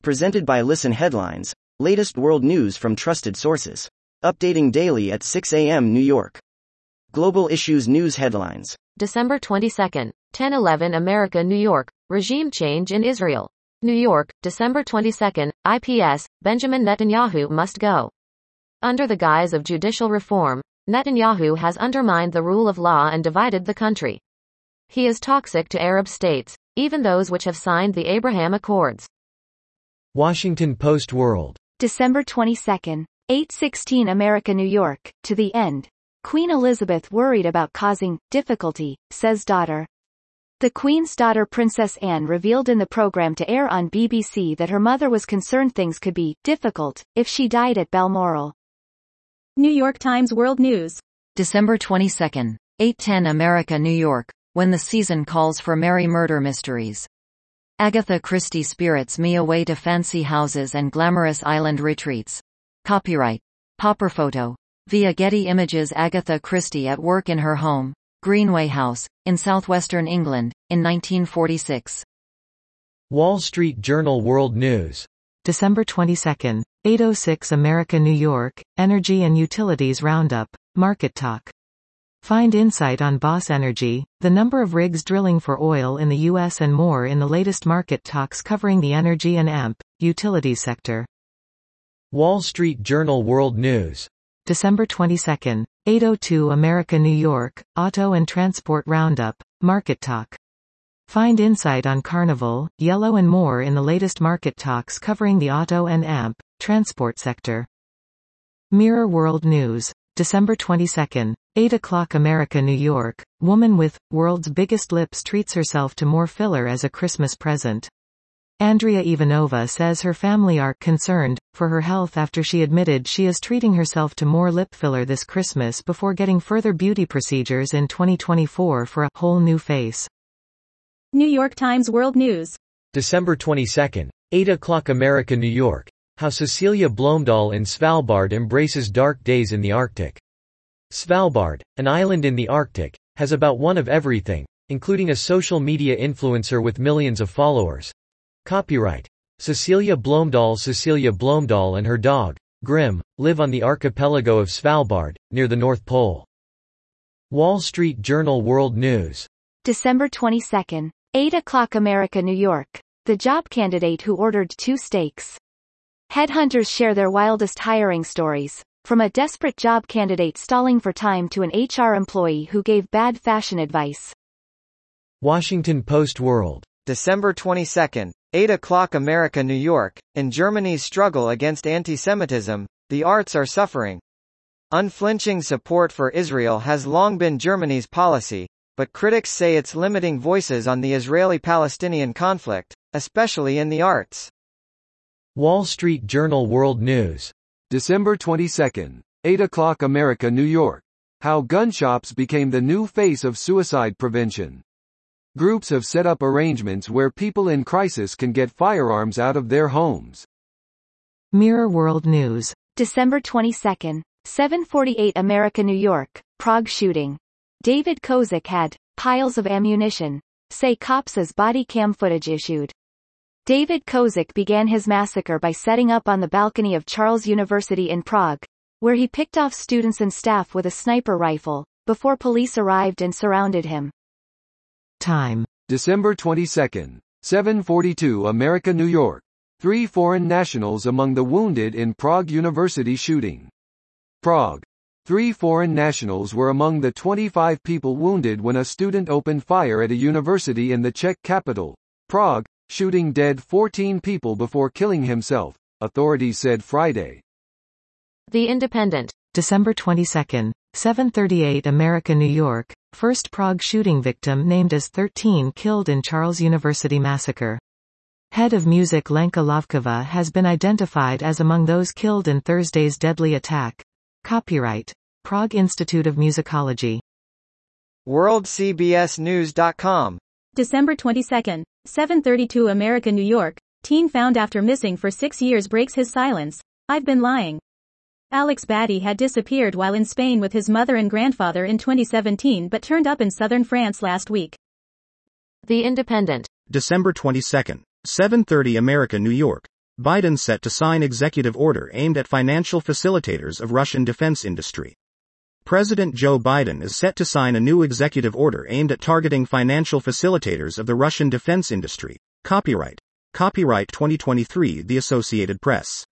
Presented by Listen Headlines, latest world news from trusted sources. Updating daily at 6 a.m. New York. Global Issues News Headlines. December 22, 10:11 America, New York. Regime change in Israel. New York, December 22, IPS, Benjamin Netanyahu must go. Under the guise of judicial reform, Netanyahu has undermined the rule of law and divided the country. He is toxic to Arab states, even those which have signed the Abraham Accords. Washington Post World. December 22, 8:16 America, New York. To the end. Queen Elizabeth worried about causing difficulty, says daughter. The Queen's daughter Princess Anne revealed in the program to air on BBC that her mother was concerned things could be difficult if she died at Balmoral. New York Times World News. December 22, 8:10 America, New York. When the season calls for merry murder mysteries. Agatha Christie spirits me away to fancy houses and glamorous island retreats. Copyright. Popper photo. Via Getty Images. Agatha Christie at work in her home, Greenway House, in southwestern England, in 1946. Wall Street Journal World News. December 22, 8:06 America, New York. Energy and Utilities Roundup. Market Talk. Find insight on Boss Energy, the number of rigs drilling for oil in the U.S. and more in the latest market talks covering the energy and utilities sector. Wall Street Journal World News. December 22, 8:02 America, New York. Auto and Transport Roundup. Market Talk. Find insight on Carnival, Yellow and more in the latest market talks covering the auto and transport sector. Mirror World News. December 22, 8 o'clock America, New York. Woman with world's biggest lips treats herself to more filler as a Christmas present. Andrea Ivanova says her family are concerned for her health after she admitted she is treating herself to more lip filler this Christmas before getting further beauty procedures in 2024 for a whole new face. New York Times World News. December 22, 8 o'clock America, New York. How Cecilia Blomdahl in Svalbard embraces dark days in the Arctic. Svalbard, an island in the Arctic, has about one of everything, including a social media influencer with millions of followers. Copyright. Cecilia Blomdahl. Cecilia Blomdahl and her dog, Grim, live on the archipelago of Svalbard, near the North Pole. Wall Street Journal World News. December 22, 8 o'clock America, New York. The job candidate who ordered 2 steaks. Headhunters share their wildest hiring stories, from a desperate job candidate stalling for time to an HR employee who gave bad fashion advice. Washington Post World. December 22, 8 o'clock America, New York. In Germany's struggle against anti-Semitism, the arts are suffering. Unflinching support for Israel has long been Germany's policy, but critics say it's limiting voices on the Israeli-Palestinian conflict, especially in the arts. Wall Street Journal World News. December 22, 8 o'clock America, New York. How gun shops became the new face of suicide prevention. Groups have set up arrangements where people in crisis can get firearms out of their homes. Mirror World News. December 22, 7:48 America, New York. Prague shooting. David Kozik had piles of ammunition, say cops as body cam footage issued. David Kozik began his massacre by setting up on the balcony of Charles University in Prague, where he picked off students and staff with a sniper rifle, before police arrived and surrounded him. Time. December 22, 7:42 America, New York. 3 foreign nationals among the wounded in Prague University shooting. Prague. 3 foreign nationals were among the 25 people wounded when a student opened fire at a university in the Czech capital, Prague, shooting dead 14 people before killing himself, authorities said Friday. The Independent. December 22, 7:38 America, New York. First Prague shooting victim named as 13 killed in Charles University massacre. Head of music Lenka Lavkova has been identified as among those killed in Thursday's deadly attack. Copyright. Prague Institute of Musicology. WorldCBSNews.com. December 22, 7:32 America, New York. Teen found after missing for 6 years breaks his silence. I've been lying. Alex Batty had disappeared while in Spain with his mother and grandfather in 2017 but turned up in southern France last week. The Independent. December 22, 7:30 America, New York. Biden set to sign executive order aimed at financial facilitators of Russian defense industry. President Joe Biden is set to sign a new executive order aimed at targeting financial facilitators of the Russian defense industry. Copyright 2023 The Associated Press.